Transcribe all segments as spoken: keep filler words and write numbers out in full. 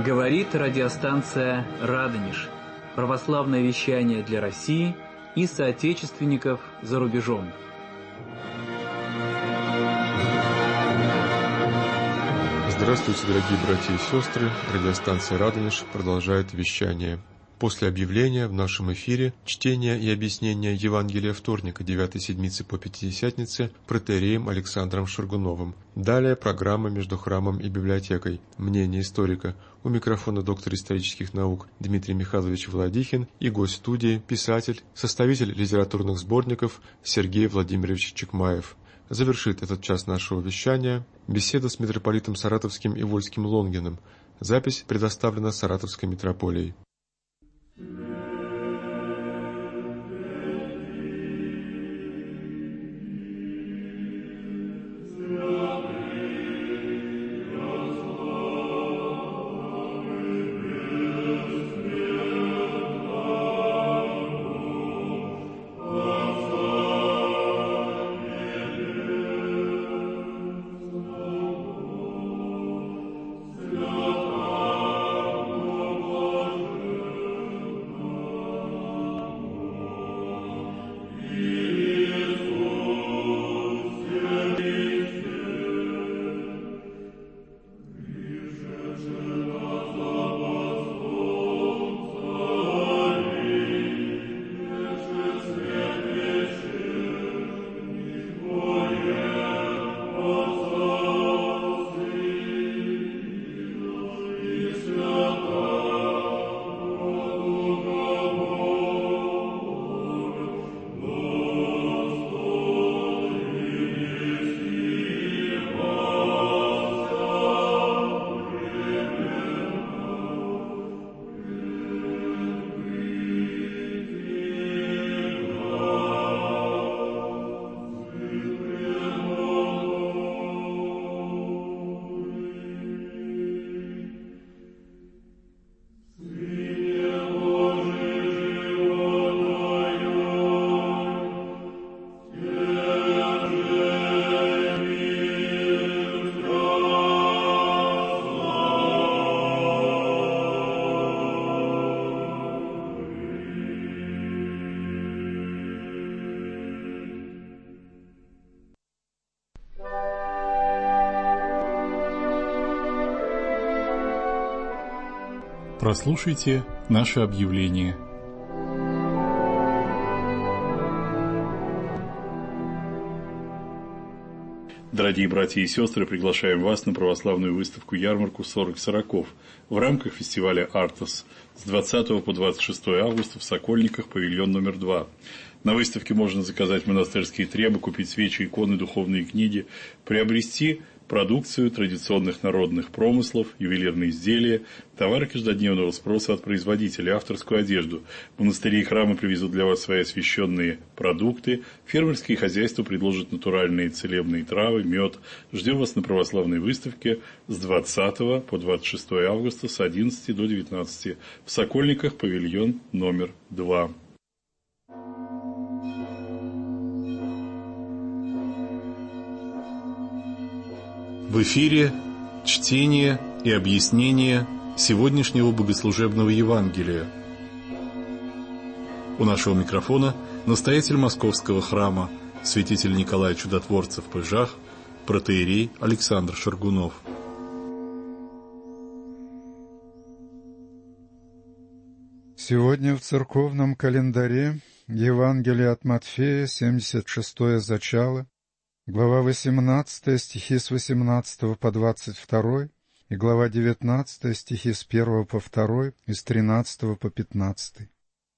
Говорит радиостанция «Радонеж». Православное вещание для России и соотечественников за рубежом. Здравствуйте, дорогие братья и сестры. Радиостанция «Радонеж» продолжает вещание. После объявления в нашем эфире чтение и объяснение Евангелия вторника девятой седмицы по Пятидесятнице протоиереем Александром Шаргуновым. Далее программа «Между храмом и библиотекой». Мнение историка. У микрофона доктор исторических наук Дмитрий Михайлович Владихин и гость студии, писатель, составитель литературных сборников Сергей Владимирович Чекмаев. Завершит этот час нашего вещания беседа с митрополитом Саратовским и Вольским Лонгиным. Запись предоставлена Саратовской митрополией. Прослушайте наше объявление. Дорогие братья и сестры, приглашаем вас на православную выставку-ярмарку «сорок сороков» в рамках фестиваля «Артос» с двадцатого по двадцать шестое августа в Сокольниках, павильон номер два. На выставке можно заказать монастырские требы, купить свечи, иконы, духовные книги, приобрести продукцию традиционных народных промыслов, ювелирные изделия, товары каждодневного спроса от производителей, авторскую одежду. Монастыри и храмы привезут для вас свои освященные продукты, фермерские хозяйства предложат натуральные целебные травы, мед. Ждем вас на православной выставке с двадцатого по двадцать шестое августа с одиннадцати до девятнадцати в Сокольниках, павильон номер два. В эфире чтение и объяснение сегодняшнего богослужебного Евангелия. У нашего микрофона настоятель Московского храма, святитель Николай Чудотворцев в Пыжах, протоиерей Александр Шаргунов. Сегодня в церковном календаре Евангелие от Матфея, семьдесят шестое зачало, глава восемнадцатая, стихи с восемнадцатого по двадцать второй, и глава девятнадцатая, стихи с первого по второй и с тринадцатого по пятнадцатый.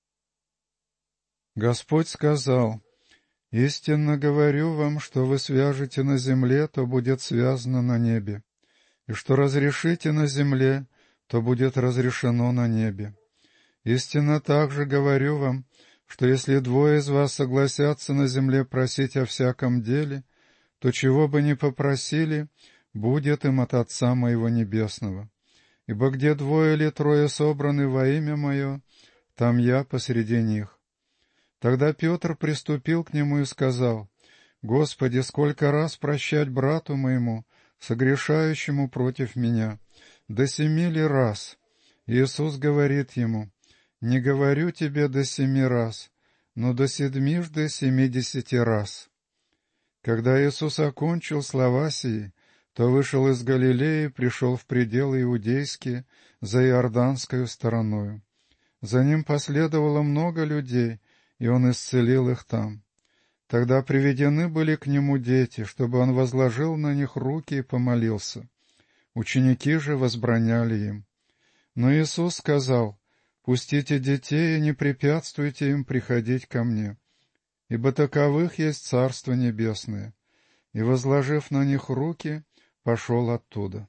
Господь сказал: «Истинно говорю вам, что вы свяжете на земле, то будет связано на небе, и что разрешите на земле, то будет разрешено на небе. Истинно также говорю вам, что если двое из вас согласятся на земле просить о всяком деле, то чего бы ни попросили, будет им от Отца Моего Небесного. Ибо где двое или трое собраны во имя Мое, там Я посреди них». Тогда Петр приступил к Нему и сказал: «Господи, сколько раз прощать брату моему, согрешающему против меня? До семи ли раз?» Иисус говорит ему: «Не говорю тебе до семи раз, но до седмижды семидесяти раз». Когда Иисус окончил слова сии, то вышел из Галилеи и пришел в пределы иудейские за Иорданскою стороною. За ним последовало много людей, и он исцелил их там. Тогда приведены были к нему дети, чтобы он возложил на них руки и помолился. Ученики же возбраняли им. Но Иисус сказал: «Пустите детей и не препятствуйте им приходить ко мне, ибо таковых есть Царство Небесное». И, возложив на них руки, пошел оттуда.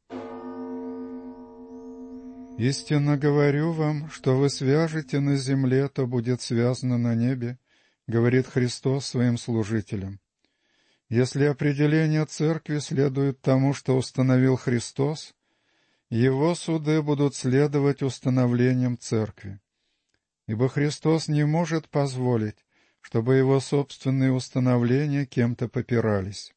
«Истинно говорю вам, что вы свяжете на земле, то будет связано на небе», — говорит Христос своим служителям. Если определение церкви следует тому, что установил Христос, Его суды будут следовать установлениям церкви. Ибо Христос не может позволить, чтобы Его собственные установления кем-то попирались.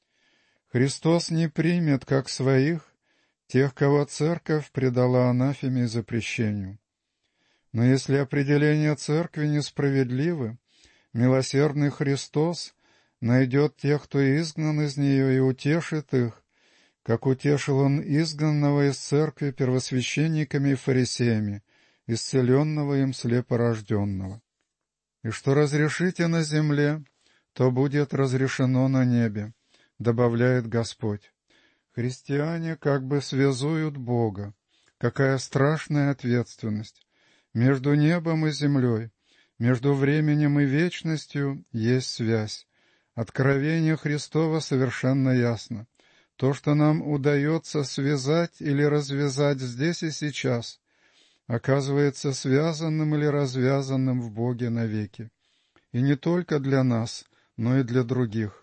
Христос не примет, как своих, тех, кого церковь предала анафеме и запрещению. Но если определения церкви несправедливы, милосердный Христос найдет тех, кто изгнан из нее, и утешит их, как утешил Он изгнанного из церкви первосвященниками и фарисеями, исцеленного им слепорожденного. И что разрешите на земле, то будет разрешено на небе, добавляет Господь. Христиане как бы связуют Бога. Какая страшная ответственность! Между небом и землей, между временем и вечностью есть связь. Откровение Христово совершенно ясно. То, что нам удается связать или развязать здесь и сейчас, оказывается связанным или развязанным в Боге навеки. И не только для нас, но и для других.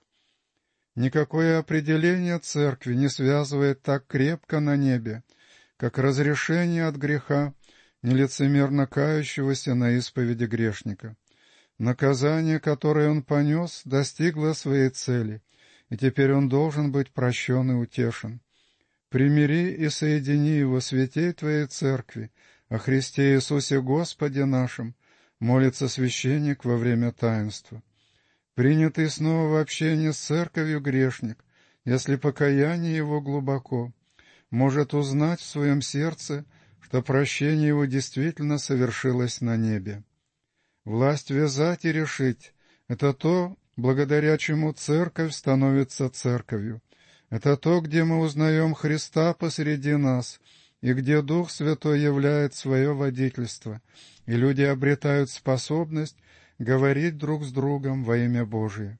Никакое определение церкви не связывает так крепко на небе, как разрешение от греха нелицемерно кающегося на исповеди грешника. Наказание, которое он понес, достигло своей цели, и теперь он должен быть прощен и утешен. Примири и соедини его святей твоей церкви, о Христе Иисусе Господе нашим, молится священник во время таинства. Принятый снова в общение с церковью грешник, если покаяние его глубоко, может узнать в своем сердце, что прощение его действительно совершилось на небе. Власть вязать и решить — это то, благодаря чему церковь становится церковью. Это то, где мы узнаем Христа посреди нас, и где Дух Святой являет свое водительство, и люди обретают способность говорить друг с другом во имя Божие.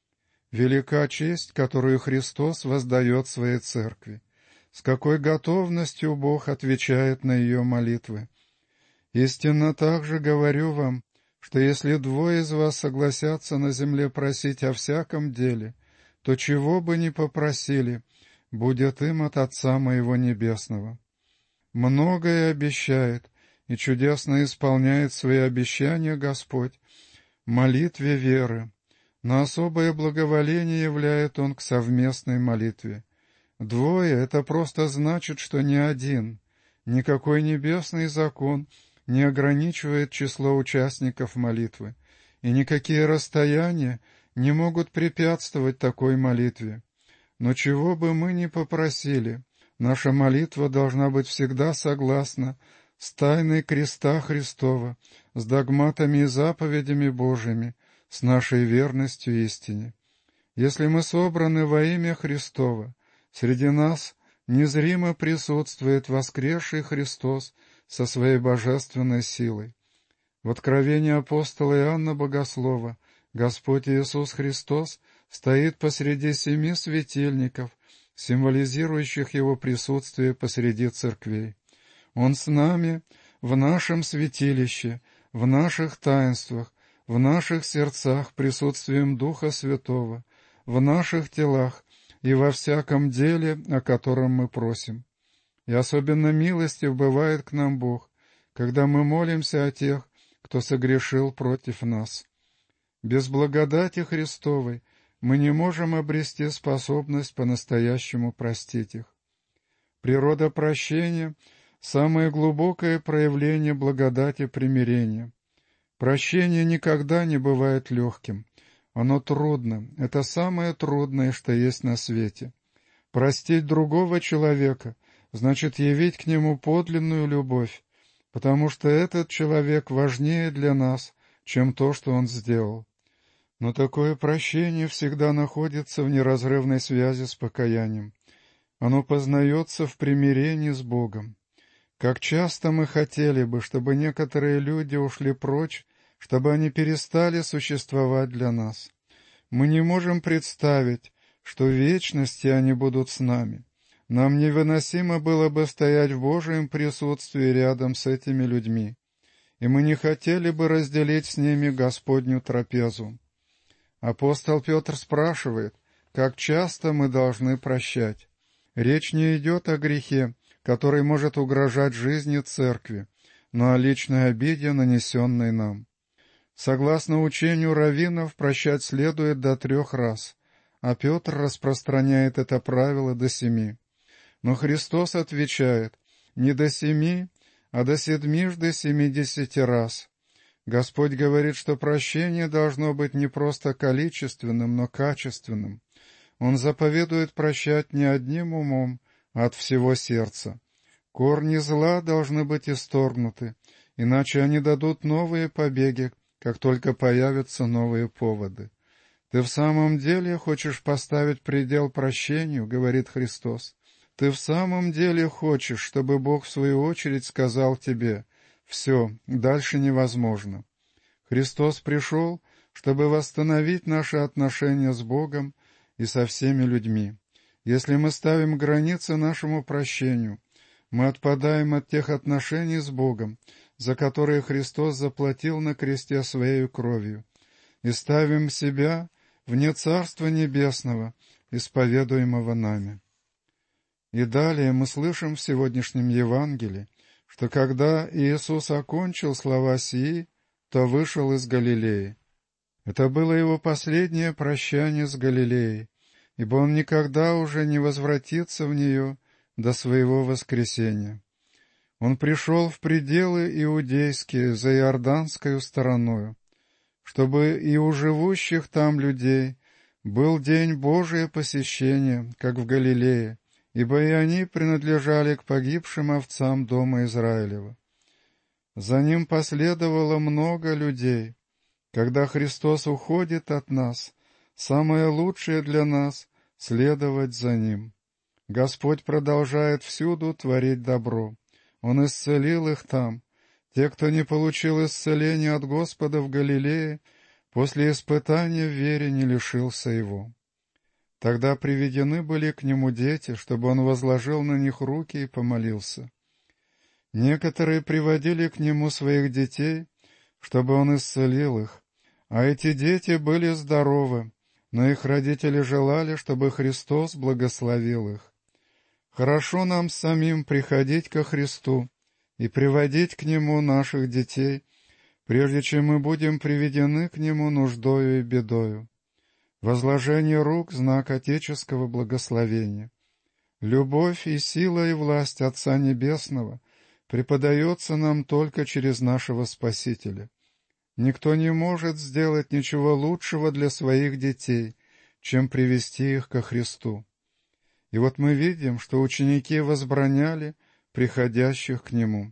Велика честь, которую Христос воздает своей церкви. С какой готовностью Бог отвечает на ее молитвы. Истинно также говорю вам, что если двое из вас согласятся на земле просить о всяком деле, то чего бы ни попросили, будет им от Отца моего Небесного. Многое обещает и чудесно исполняет свои обещания Господь в молитве веры. Но особое благоволение являет Он к совместной молитве. Двое — это просто значит, что не один. Никакой небесный закон не ограничивает число участников молитвы, и никакие расстояния не могут препятствовать такой молитве. Но чего бы мы ни попросили, наша молитва должна быть всегда согласна с тайной креста Христова, с догматами и заповедями Божьими, с нашей верностью истине. Если мы собраны во имя Христово, среди нас незримо присутствует воскресший Христос со своей божественной силой. В откровении апостола Иоанна Богослова Господь Иисус Христос стоит посреди семи светильников, символизирующих Его присутствие посреди церквей. Он с нами в нашем святилище, в наших таинствах, в наших сердцах присутствием Духа Святого, в наших телах и во всяком деле, о котором мы просим. И особенно милостив бывает к нам Бог, когда мы молимся о тех, кто согрешил против нас. Без благодати Христовой мы не можем обрести способность по-настоящему простить их. Природа прощения самое глубокое проявление благодати примирения. Прощение никогда не бывает легким. Оно трудно. Это самое трудное, что есть на свете. Простить другого человека значит явить к нему подлинную любовь, потому что этот человек важнее для нас, чем то, что он сделал. Но такое прощение всегда находится в неразрывной связи с покаянием. Оно познается в примирении с Богом. Как часто мы хотели бы, чтобы некоторые люди ушли прочь, чтобы они перестали существовать для нас. Мы не можем представить, что в вечности они будут с нами. Нам невыносимо было бы стоять в Божьем присутствии рядом с этими людьми, и мы не хотели бы разделить с ними Господню трапезу. Апостол Петр спрашивает, как часто мы должны прощать. Речь не идет о грехе, который может угрожать жизни церкви, но о личной обиде, нанесенной нам. Согласно учению раввинов, прощать следует до трех раз, а Петр распространяет это правило до семи. Но Христос отвечает, не до семи, а до седмижды семидесяти раз. Господь говорит, что прощение должно быть не просто количественным, но качественным. Он заповедует прощать не одним умом, а от всего сердца. Корни зла должны быть исторгнуты, иначе они дадут новые побеги, как только появятся новые поводы. «Ты в самом деле хочешь поставить предел прощению?» — говорит Христос. «Ты в самом деле хочешь, чтобы Бог в свою очередь сказал тебе: «Все, дальше невозможно». Христос пришел, чтобы восстановить наши отношения с Богом и со всеми людьми. Если мы ставим границы нашему прощению, мы отпадаем от тех отношений с Богом, за которые Христос заплатил на кресте Своею кровью, и ставим себя вне Царства Небесного, исповедуемого нами. И далее мы слышим в сегодняшнем Евангелии, что когда Иисус окончил слова сии, то вышел из Галилеи. Это было его последнее прощание с Галилеей, ибо он никогда уже не возвратится в нее до своего воскресения. Он пришел в пределы иудейские за Иорданскою стороною, чтобы и у живущих там людей был день Божие посещения, как в Галилее, ибо и они принадлежали к погибшим овцам дома Израилева. За ним последовало много людей. Когда Христос уходит от нас, самое лучшее для нас — следовать за Ним. Господь продолжает всюду творить добро. Он исцелил их там. Те, кто не получил исцеления от Господа в Галилее, после испытания в вере не лишился его. Тогда приведены были к Нему дети, чтобы Он возложил на них руки и помолился. Некоторые приводили к Нему своих детей, чтобы Он исцелил их, а эти дети были здоровы, но их родители желали, чтобы Христос благословил их. Хорошо нам самим приходить ко Христу и приводить к Нему наших детей, прежде чем мы будем приведены к Нему нуждою и бедою. Возложение рук — знак отеческого благословения. Любовь и сила и власть Отца Небесного преподается нам только через нашего Спасителя. Никто не может сделать ничего лучшего для своих детей, чем привести их ко Христу. И вот мы видим, что ученики возбраняли приходящих к Нему.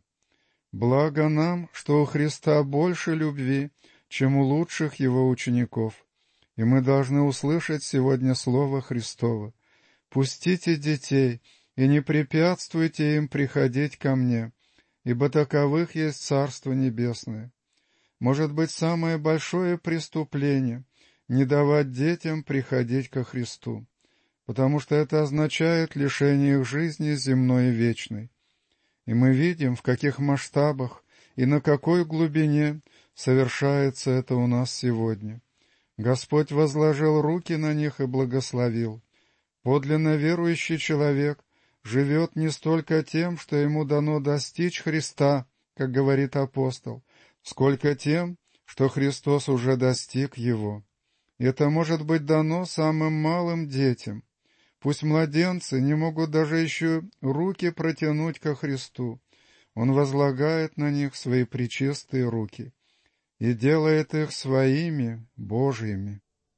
Благо нам, что у Христа больше любви, чем у лучших Его учеников, и мы должны услышать сегодня Слово Христово: «Пустите детей и не препятствуйте им приходить ко Мне, ибо таковых есть Царство Небесное». Может быть, самое большое преступление — не давать детям приходить ко Христу, потому что это означает лишение их жизни земной и вечной. И мы видим, в каких масштабах и на какой глубине совершается это у нас сегодня. Господь возложил руки на них и благословил. Подлинно верующий человек живет не столько тем, что ему дано достичь Христа, как говорит апостол, сколько тем, что Христос уже достиг его. Это может быть дано самым малым детям. Пусть младенцы не могут даже еще руки протянуть ко Христу, Он возлагает на них свои пречистые руки и делает их своими, Божьими.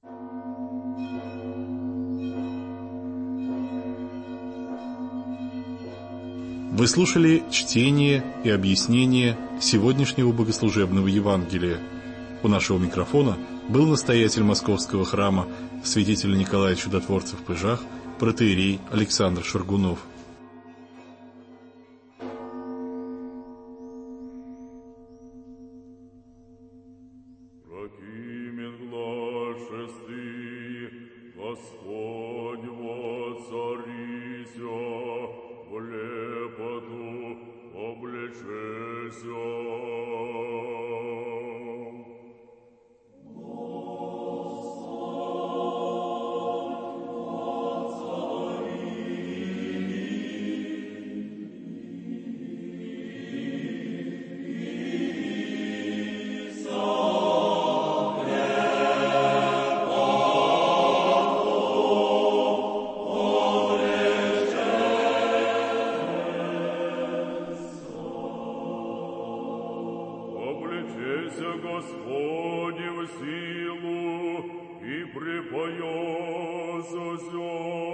Вы слушали чтение и объяснение сегодняшнего богослужебного Евангелия. У нашего микрофона был настоятель Московского храма святителя Николая Чудотворца в Пыжах, протоиерей Александр Шаргунов. Господи в силу и припоясася.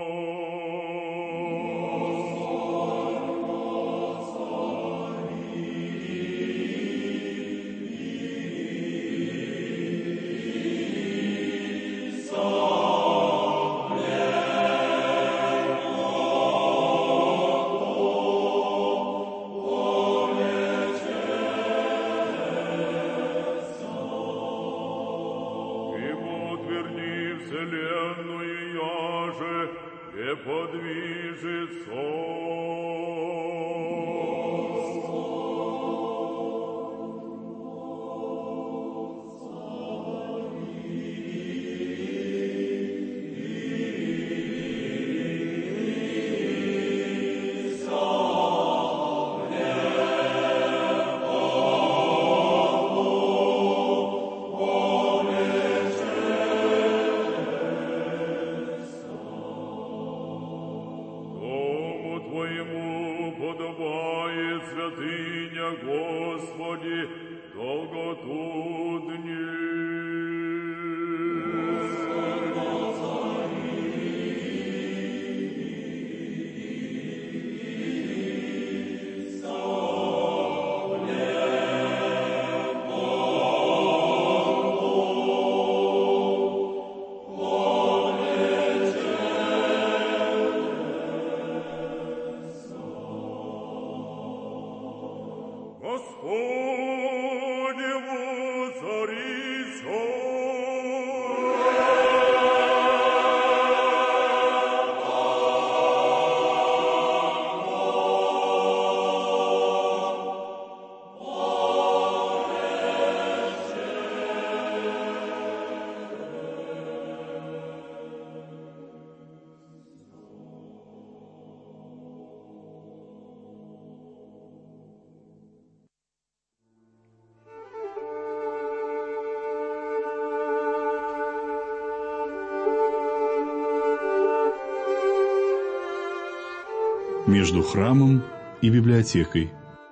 Между храмом и библиотекой.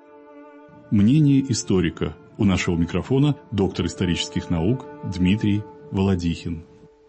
Мнение историка. У нашего микрофона доктор исторических наук Дмитрий Володихин.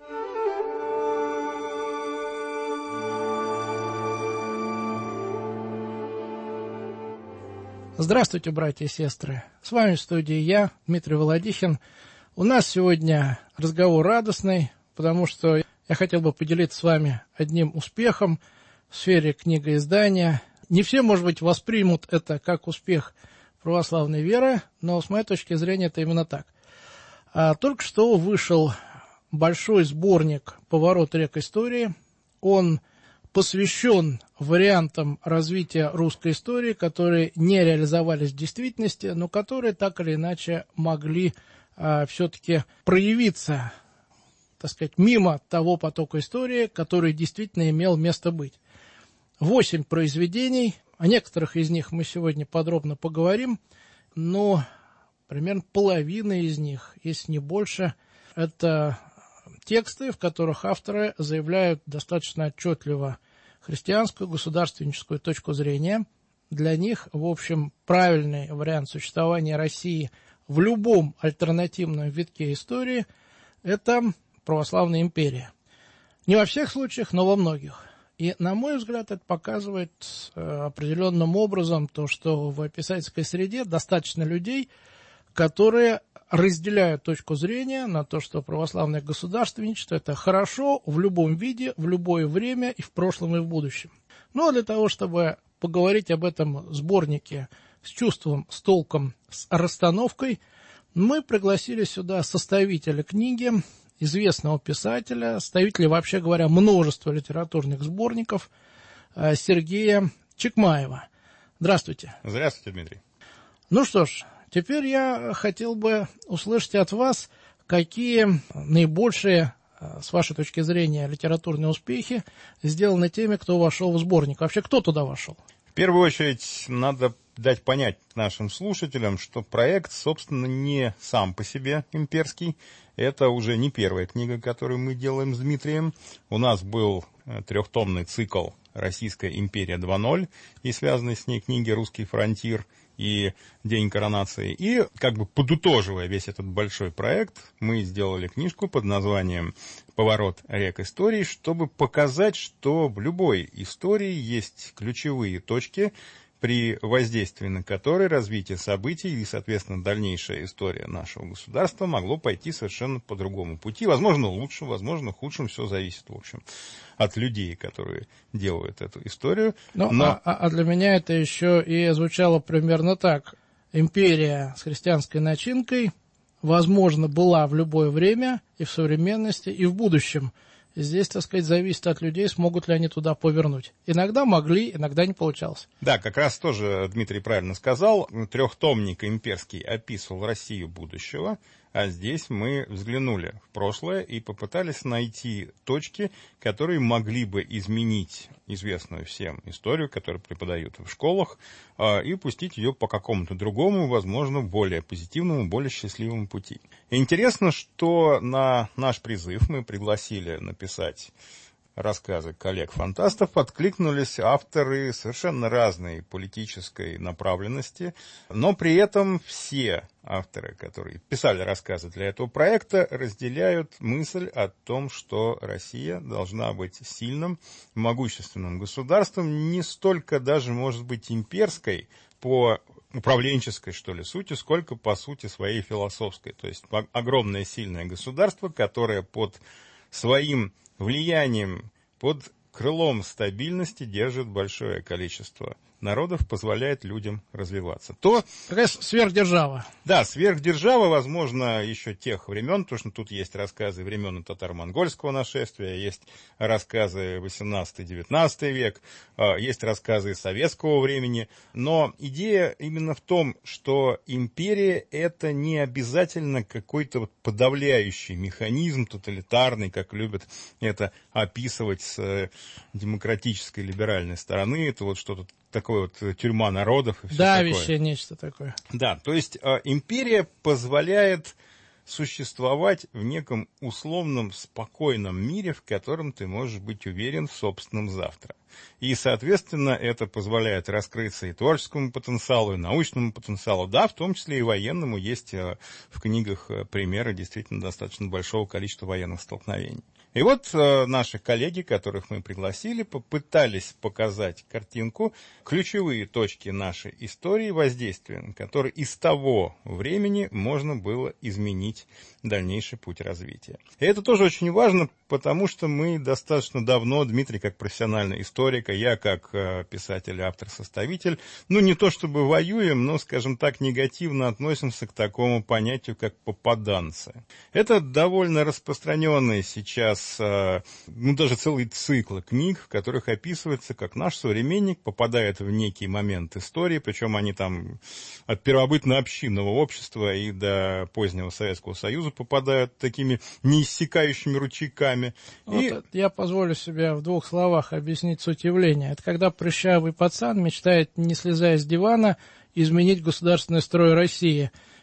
Здравствуйте, братья и сестры. С вами в студии я, Дмитрий Володихин. У нас сегодня разговор радостный, потому что я хотел бы поделиться с вами одним успехом в сфере книгоиздания. Не все, может быть, воспримут это как успех православной веры, но с моей точки зрения это именно так. А только что вышел большой сборник «Поворот рек истории». Он посвящен вариантам развития русской истории, которые не реализовались в действительности, но которые так или иначе могли а, все-таки проявиться, так сказать, мимо того потока истории, который действительно имел место быть. Восемь произведений, о некоторых из них мы сегодня подробно поговорим, но примерно половина из них, если не больше, это тексты, в которых авторы заявляют достаточно отчетливо христианскую государственническую точку зрения для них, в общем, правильный вариант существования России в любом альтернативном витке истории – это православная империя. Не во всех случаях, но во многих. И, на мой взгляд, это показывает э, определенным образом то, что в писательской среде достаточно людей, которые разделяют точку зрения на то, что православное государственничество – это хорошо в любом виде, в любое время и в прошлом, и в будущем. Ну, а для того, чтобы поговорить об этом сборнике с чувством, с толком, с расстановкой, мы пригласили сюда составителя книги, известного писателя, составителя, вообще говоря, множества литературных сборников, Сергея Чекмаева. Здравствуйте. Здравствуйте, Дмитрий. Ну что ж, теперь я хотел бы услышать от вас, какие наибольшие, с вашей точки зрения, литературные успехи сделаны теми, кто вошел в сборник. Вообще, кто туда вошел? В первую очередь, надо дать понять нашим слушателям, что проект, собственно, не сам по себе имперский. Это уже не первая книга, которую мы делаем с Дмитрием. У нас был трехтомный цикл «Российская империя два ноль» и связанные с ней книги «Русский фронтир» и «День коронации». И, как бы подытоживая весь этот большой проект, мы сделали книжку под названием «Поворот рек истории», чтобы показать, что в любой истории есть ключевые точки, при воздействии на которые развитие событий и, соответственно, дальнейшая история нашего государства могло пойти совершенно по другому пути. Возможно, лучшим, возможно, худшим. Все зависит, в общем, от людей, которые делают эту историю. Ну, Но... а, а для меня это еще и звучало примерно так. Империя с христианской начинкой, возможно, была в любое время и в современности, и в будущем. Здесь, так сказать, зависит от людей, смогут ли они туда повернуть. Иногда могли, иногда не получалось. Да, как раз тоже Дмитрий правильно сказал. Трехтомник имперский описывал Россию будущего, а здесь мы взглянули в прошлое и попытались найти точки, которые могли бы изменить известную всем историю, которую преподают в школах, и пустить ее по какому-то другому, возможно, более позитивному, более счастливому пути. Интересно, что на наш призыв мы пригласили написать рассказы коллег-фантастов, откликнулись авторы совершенно разной политической направленности, но при этом все авторы, которые писали рассказы для этого проекта, разделяют мысль о том, что Россия должна быть сильным, могущественным государством, не столько даже, может быть, имперской, по управленческой, что ли, сути, сколько по сути своей философской. То есть огромное сильное государство, которое под своим влиянием, под крылом стабильности держит большое количество народов, позволяет людям развиваться. То, такая сверхдержава. Да, сверхдержава, возможно, еще тех времен, потому что тут есть рассказы времен татаро-монгольского нашествия, есть рассказы восемнадцатый-девятнадцатый век, есть рассказы советского времени, но идея именно в том, что империя — это не обязательно какой-то вот подавляющий механизм, тоталитарный, как любят это описывать с демократической либеральной стороны, это вот что-то такое вот тюрьма народов и все давящее такое. Нечто такое. Да, то есть э, империя позволяет существовать в неком условном спокойном мире, в котором ты можешь быть уверен в собственном завтра. И, соответственно, это позволяет раскрыться и творческому потенциалу, и научному потенциалу, да, в том числе и военному. Есть э, в книгах э, примеры действительно достаточно большого количества военных столкновений. И вот э, наши коллеги, которых мы пригласили, попытались показать картинку, ключевые точки нашей истории воздействия, на которые из того времени можно было изменить дальнейший путь развития. И это тоже очень важно, потому что мы достаточно давно, Дмитрий как профессиональный историк, а я как э, писатель, автор, составитель, ну не то чтобы воюем, но, скажем так, негативно относимся к такому понятию, как попаданцы. Это довольно распространенный сейчас ну, даже целый цикл книг, в которых описывается, как наш современник попадает в некий момент истории, причем они там от первобытно-общинного общества и до позднего Советского Союза попадают такими неиссякающими ручейками. Вот и... Я позволю себе в двух словах объяснить суть явления. Это когда прыщавый пацан мечтает, не слезая с дивана, изменить государственный строй России.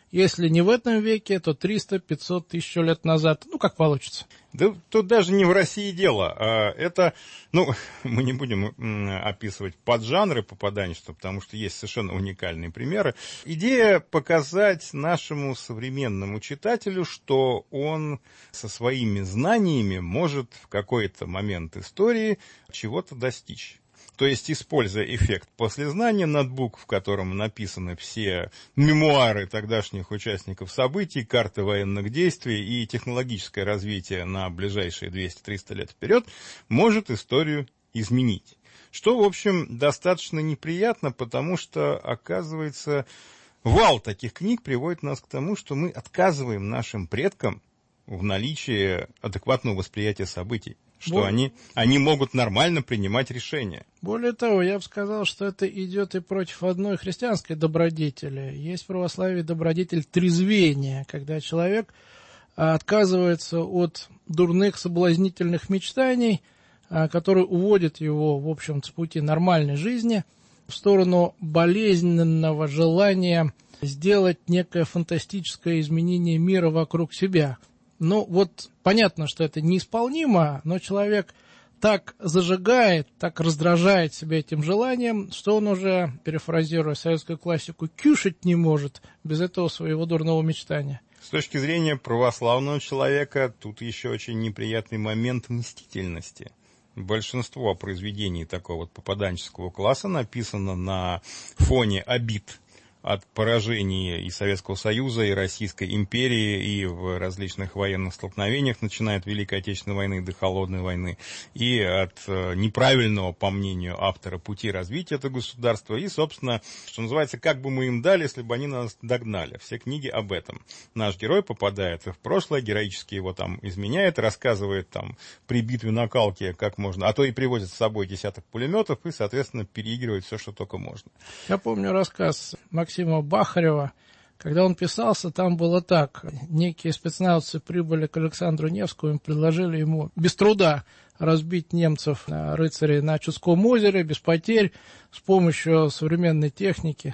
Если не в этом веке, то триста-пятьсот тысяч лет назад. Ну, как получится. Да тут даже не в России дело. Это, ну, мы не будем описывать поджанры попаданчества, потому что есть совершенно уникальные примеры. Идея показать нашему современному читателю, что он со своими знаниями может в какой-то момент истории чего-то достичь. То есть, используя эффект послезнания, ноутбук, в котором написаны все мемуары тогдашних участников событий, карты военных действий и технологическое развитие на ближайшие двести-триста лет вперед, может историю изменить. Что, в общем, достаточно неприятно, потому что, оказывается, вал таких книг приводит нас к тому, что мы отказываем нашим предкам в наличии адекватного восприятия событий. Что Более... они, они могут нормально принимать решения. Более того, я бы сказал, что это идет и против одной христианской добродетели. Есть в православии добродетель трезвения, когда человек отказывается от дурных соблазнительных мечтаний, которые уводят его, в общем-то, с пути нормальной жизни в сторону болезненного желания сделать некое фантастическое изменение мира вокруг себя. Ну, вот понятно, что это неисполнимо, но человек так зажигает, так раздражает себя этим желанием, что он уже, перефразируя советскую классику, кушать не может без этого своего дурного мечтания. С точки зрения православного человека, тут еще очень неприятный момент мстительности. Большинство произведений такого вот попаданческого класса написано на фоне обид от поражений и Советского Союза, и Российской империи, и в различных военных столкновениях, начиная от Великой Отечественной войны до Холодной войны, и от неправильного, по мнению автора, пути развития этого государства, и, собственно, что называется, как бы мы им дали, если бы они нас догнали. Все книги об этом. Наш герой попадает в прошлое, героически его там изменяет, рассказывает там при битве на Калке, как можно, а то и привозит с собой десяток пулеметов, и, соответственно, переигрывает все, что только можно. Я помню рассказ Максима Бахарева, когда он писался, там было так. Некие спецназовцы прибыли к Александру Невскому и предложили ему без труда разбить немцев, рыцарей на Чудском озере, без потерь, с помощью современной техники.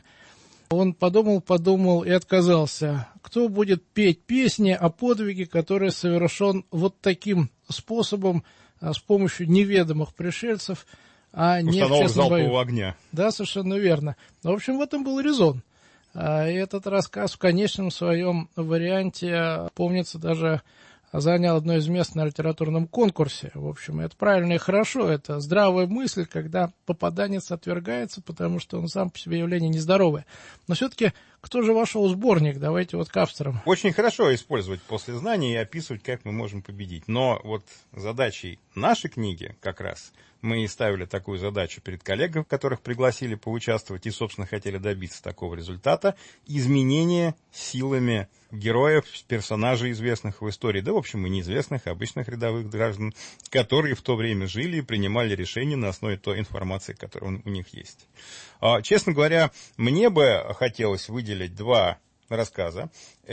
Он подумал, подумал и отказался. Кто будет петь песни о подвиге, который совершен вот таким способом, с помощью неведомых пришельцев, а не в честном бою. Залпового огня. Да, совершенно верно. В общем, в этом был резон. И этот рассказ в конечном своем варианте, помнится, даже занял одно из мест на литературном конкурсе. В общем, это правильно и хорошо. Это здравая мысль, когда попаданец отвергается, потому что он сам по себе явление нездоровое. Но все-таки, кто же вошел в сборник? Давайте вот к авторам. Очень хорошо использовать послезнание и описывать, как мы можем победить. Но вот задачей нашей книги как раз мы и ставили такую задачу перед коллегами, которых пригласили поучаствовать и, собственно, хотели добиться такого результата. Изменение силами героев, персонажей, известных в истории, да, в общем, и неизвестных, обычных рядовых граждан, которые в то время жили и принимали решения на основе той информации, которая у них есть. Честно говоря, мне бы хотелось выделить два рассказа.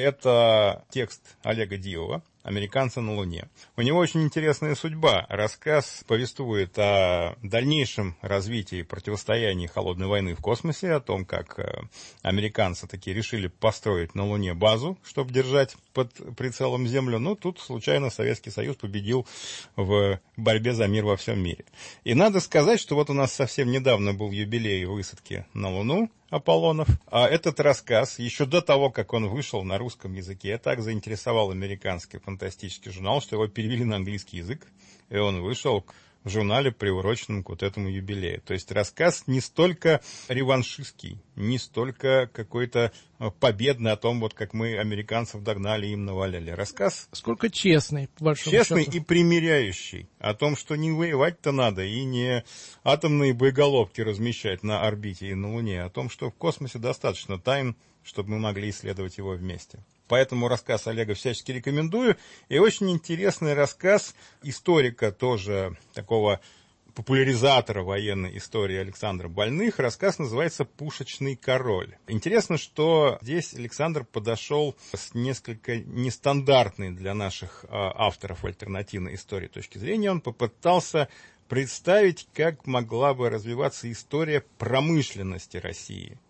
Это текст Олега Диова «Американцы на Луне». У него очень интересная судьба. Рассказ повествует о дальнейшем развитии противостояния холодной войны в космосе, о том, как американцы таки решили построить на Луне базу, чтобы держать под прицелом Землю. Но тут случайно Советский Союз победил в борьбе за мир во всем мире. И надо сказать, что вот у нас совсем недавно был юбилей высадки на Луну Аполлонов. А этот рассказ, еще до того, как он вышел на русском языке, так заинтересовал американский фантастический журнал, что его перевели на английский язык, и он вышел в журнале, приуроченном к вот этому юбилею. То есть рассказ не столько реваншистский, не столько какой-то победный о том, вот как мы американцев догнали и им наваляли. Рассказ сколько честный, по большому честный счету. И примиряющий о том, что не воевать-то надо и не атомные боеголовки размещать на орбите и на Луне, а о том, что в космосе достаточно тайн, чтобы мы могли исследовать его вместе. Поэтому рассказ Олега всячески рекомендую. И очень интересный рассказ историка, тоже такого популяризатора военной истории Александра Больных. Рассказ называется «Пушечный король». Интересно, что здесь Александр подошел с несколько нестандартной для наших авторов альтернативной истории точки зрения. Он попытался представить, как могла бы развиваться история промышленности России.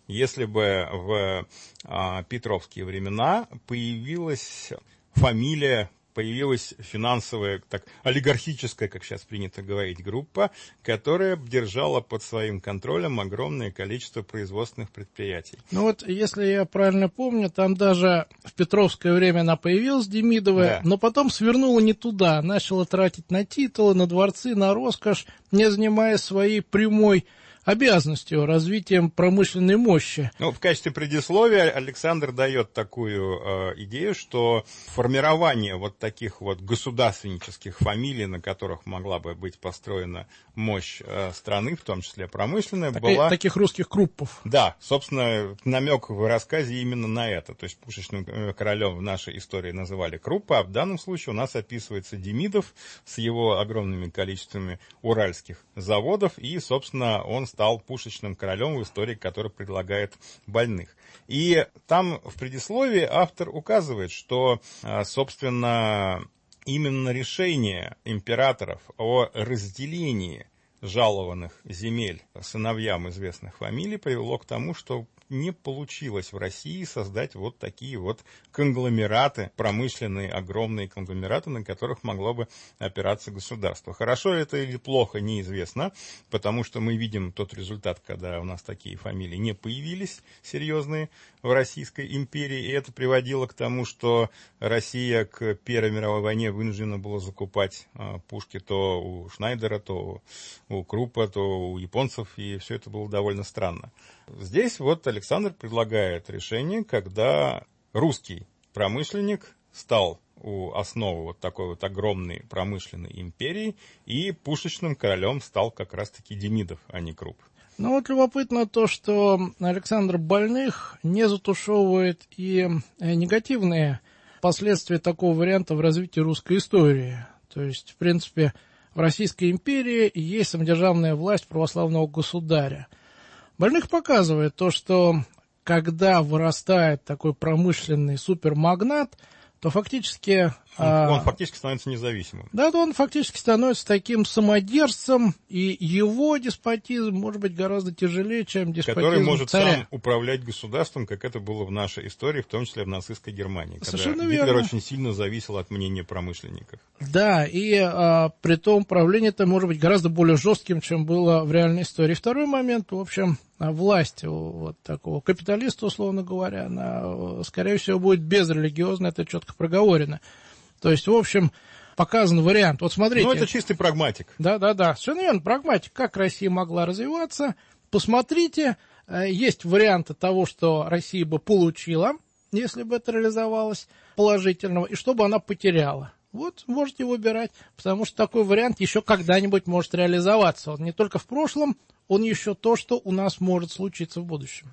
если бы в а, петровские времена появилась фамилия, появилась финансовая, так, олигархическая, как сейчас принято говорить, группа, которая держала под своим контролем огромное количество производственных предприятий. Ну вот, если я правильно помню, там даже в петровское время она появилась, Демидовая, да. Но потом свернула не туда, начала тратить на титулы, на дворцы, на роскошь, не занимаясь своей прямой обязанностью, развитием промышленной мощи. Ну, в качестве предисловия Александр дает такую э, идею, что формирование вот таких вот государственнических фамилий, на которых могла бы быть построена мощь э, страны, в том числе промышленная, так, была... Таких русских круппов. Да, собственно, намек в рассказе именно на это. То есть пушечным королем в нашей истории называли Круппа, а в данном случае у нас описывается Демидов с его огромными количествами уральских заводов, и, собственно, он стал пушечным королем в истории, который предлагает Больных. И там в предисловии автор указывает, что, собственно, именно решение императоров о разделении жалованных земель сыновьям известных фамилий привело к тому, что не получилось в России создать вот такие вот конгломераты, промышленные, огромные конгломераты, на которых могло бы опираться государство. Хорошо это или плохо, неизвестно, потому что мы видим тот результат, когда у нас такие фамилии не появились серьезные в Российской империи, и это приводило к тому, что Россия к Первой мировой войне вынуждена была закупать а, пушки то у Шнайдера, то у Круппа, то у японцев, и все это было довольно странно. Здесь вот Александр предлагает решение, когда русский промышленник стал у основы вот такой вот огромной промышленной империи, и пушечным королем стал как раз-таки Демидов, а не Крупп. Ну вот любопытно то, что Александр Больных не затушевывает и негативные последствия такого варианта в развитии русской истории. То есть, в принципе, в Российской империи есть самодержавная власть православного государя. Больных показывает то, что когда вырастает такой промышленный супермагнат, то фактически... Он, а, он фактически становится независимым. Да, то он фактически становится таким самодержцем, и его деспотизм может быть гораздо тяжелее, чем деспотизм царя. Который может сам управлять государством, как это было в нашей истории, в том числе в нацистской Германии, когда Совершенно Гитлер верно. очень сильно зависел от мнения промышленников. Да, и а, при том правление-то может быть гораздо более жестким, чем было в реальной истории. Второй момент, в общем, власть вот такого капиталиста, условно говоря, она, скорее всего, будет безрелигиозна, это четко проговорено. То есть, в общем, показан вариант. Вот смотрите. Ну, это чистый прагматик. Да, да, да. Все верно, прагматик. Как Россия могла развиваться? Посмотрите, есть варианты того, что Россия бы получила, если бы это реализовалось положительного, и что бы она потеряла. Вот, можете выбирать, потому что такой вариант еще когда-нибудь может реализоваться. Он не только в прошлом, он еще то, что у нас может случиться в будущем.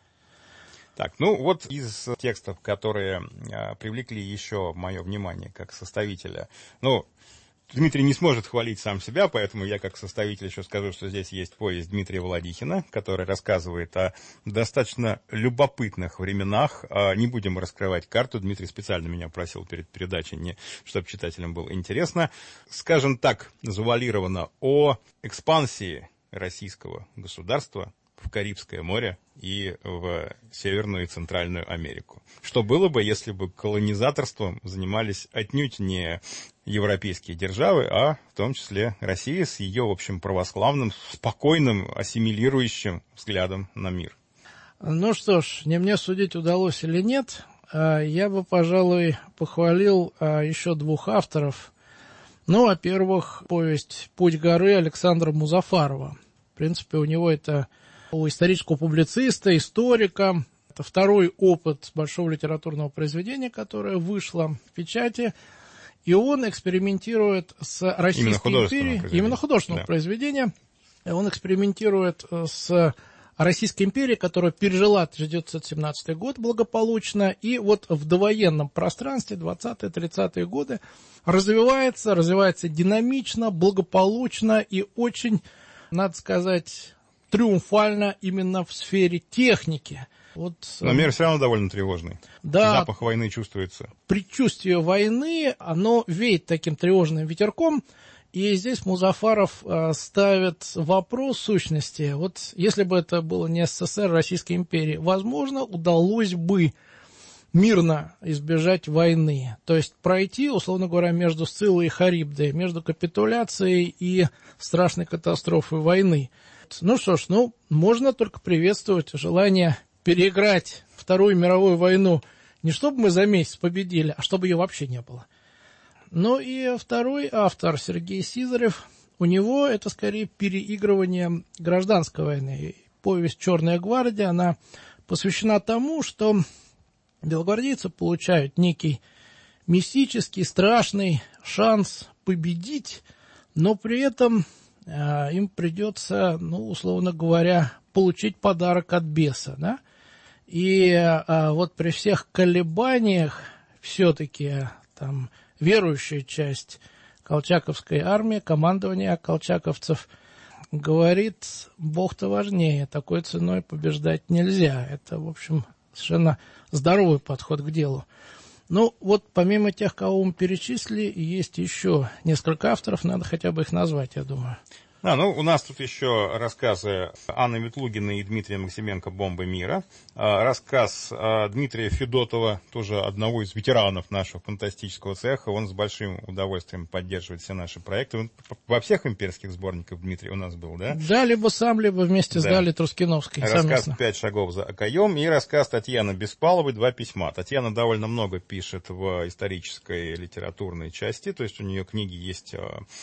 Так, ну вот из текстов, которые а, привлекли еще мое внимание как составителя, ну, Дмитрий не сможет хвалить сам себя, поэтому я как составитель еще скажу, что здесь есть повесть Дмитрия Володихина, который рассказывает о достаточно любопытных временах. Не будем раскрывать карту, Дмитрий специально меня просил перед передачей, не, чтобы читателям было интересно. Скажем так, завуалировано о экспансии российского государства в Карибское море и в Северную и Центральную Америку. Что было бы, если бы колонизаторством занимались отнюдь не европейские державы, а в том числе Россия с ее, в общем, православным, спокойным, ассимилирующим взглядом на мир. Ну что ж, не мне судить, удалось или нет. Я бы, пожалуй, похвалил еще двух авторов. Ну, во-первых, повесть «Путь горы» Александра Музафарова. В принципе, у него это у исторического публициста, историка. Это второй опыт большого литературного произведения, которое вышло в печати. И он экспериментирует с Российской именно империей. Именно художественного да. произведения. Он экспериментирует с Российской империей, которая пережила тысяча девятьсот семнадцатый год благополучно. И вот в довоенном пространстве двадцатые-тридцатые годы развивается, развивается динамично, благополучно и очень, надо сказать, триумфально именно в сфере техники. Вот, но мир все равно довольно тревожный. Да, запах войны чувствуется. Предчувствие войны, оно веет таким тревожным ветерком. И здесь Музафаров э, ставит вопрос сущности. Вот если бы это было не СССР, Российской империи, возможно, удалось бы мирно избежать войны. То есть пройти, условно говоря, между Сциллой и Харибдой, между капитуляцией и страшной катастрофой войны. Ну что ж, ну, можно только приветствовать желание переиграть Вторую мировую войну. Не чтобы мы за месяц победили, а чтобы ее вообще не было. Ну и второй автор, Сергей Сизарев, у него это скорее переигрывание гражданской войны. Повесть «Черная гвардия», она посвящена тому, что белогвардейцы получают некий мистический, страшный шанс победить, но при этом э, им придется, ну, условно говоря, получить подарок от беса, да? И э, вот при всех колебаниях все-таки там верующая часть колчаковской армии, командование колчаковцев говорит: Бог-то важнее, такой ценой побеждать нельзя. Это, в общем, совершенно здоровый подход к делу. Ну, вот помимо тех, кого мы перечислили, есть еще несколько авторов, надо хотя бы их назвать, я думаю. А, ну, у нас тут еще рассказы Анны Ветлугиной и Дмитрия Максименко «Бомбы мира». Рассказ Дмитрия Федотова, тоже одного из ветеранов нашего фантастического цеха. Он с большим удовольствием поддерживает все наши проекты. Он во всех имперских сборниках, Дмитрий, у нас был, да? Да, либо сам, либо вместе с да. Галей Трускиновской. Рассказ совместно. «Пять шагов за Окаем» и рассказ Татьяны Беспаловой «Два письма». Татьяна довольно много пишет в исторической литературной части, то есть у нее книги есть...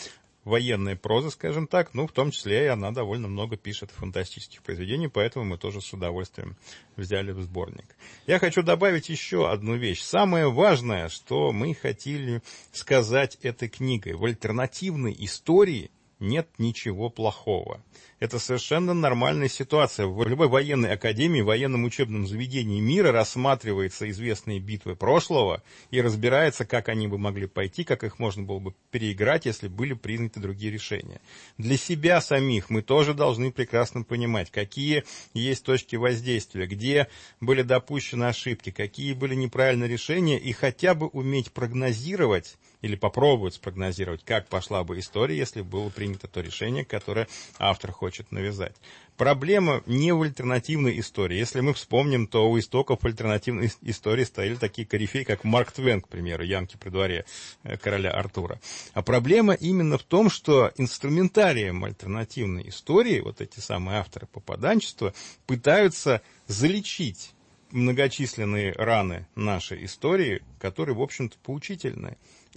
военная проза, скажем так, ну, в том числе и она довольно много пишет фантастических произведений, поэтому мы тоже с удовольствием взяли в сборник. Я хочу добавить еще одну вещь. Самое важное, что мы хотели сказать этой книгой: в альтернативной истории нет ничего плохого. Это совершенно нормальная ситуация. В любой военной академии, военном учебном заведении мира рассматриваются известные битвы прошлого и разбирается, как они бы могли пойти, как их можно было бы переиграть, если были приняты другие решения. Для себя самих мы тоже должны прекрасно понимать, какие есть точки воздействия, где были допущены ошибки, какие были неправильные решения, и хотя бы уметь прогнозировать или попробовать спрогнозировать, как пошла бы история, если было принято то решение, которое автор хочет навязать. Проблема не в альтернативной истории. Если мы вспомним, то у истоков альтернативной истории стояли такие корифеи, как Марк Твен, к примеру, Янки при дворе короля Артура. А проблема именно в том, что инструментарием альтернативной истории вот эти самые авторы попаданчества пытаются залечить многочисленные раны нашей истории, которые, в общем-то, поучительны.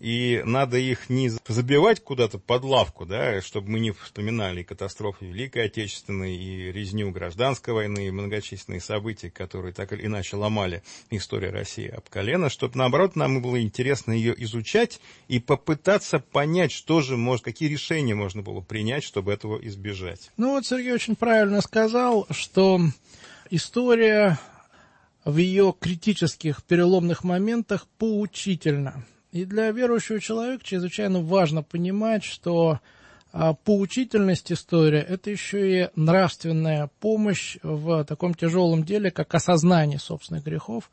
И надо их не забивать куда-то под лавку, да, чтобы мы не вспоминали катастрофы Великой Отечественной, и резню гражданской войны, и многочисленные события, которые так или иначе ломали историю России об колено, чтобы, наоборот, нам было интересно ее изучать и попытаться понять, что же может, какие решения можно было принять, чтобы этого избежать. Ну вот Сергей очень правильно сказал, что история в ее критических переломных моментах поучительна. И для верующего человека чрезвычайно важно понимать, что а, поучительность истории – это еще и нравственная помощь в таком тяжелом деле, как осознание собственных грехов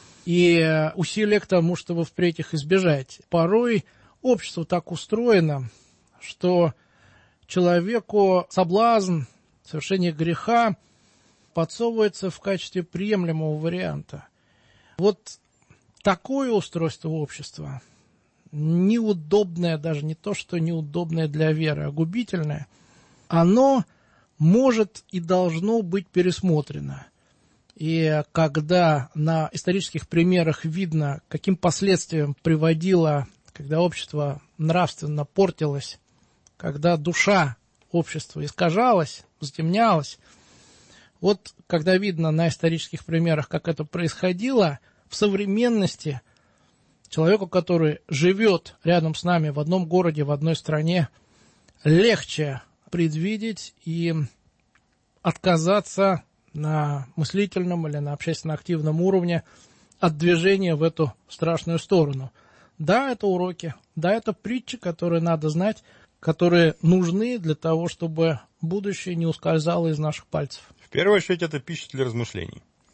и усилия к тому, чтобы впредь их избежать. Порой общество так устроено, что человеку соблазн совершения греха подсовывается в качестве приемлемого варианта. Вот такое устройство общества, неудобное, даже не то, что неудобное для веры, а губительное, оно может и должно быть пересмотрено. И когда на исторических примерах видно, каким последствиям приводило, когда общество нравственно портилось, когда душа общества искажалась, затемнялась, вот когда видно на исторических примерах, как это происходило, в современности человеку, который живет рядом с нами в одном городе, в одной стране, легче предвидеть и отказаться на мыслительном или на общественно-активном уровне от движения в эту страшную сторону. Да, это уроки, да, это притчи, которые надо знать, которые нужны для того, чтобы будущее не ускользало из наших пальцев. В первую очередь, это пища для размышлений.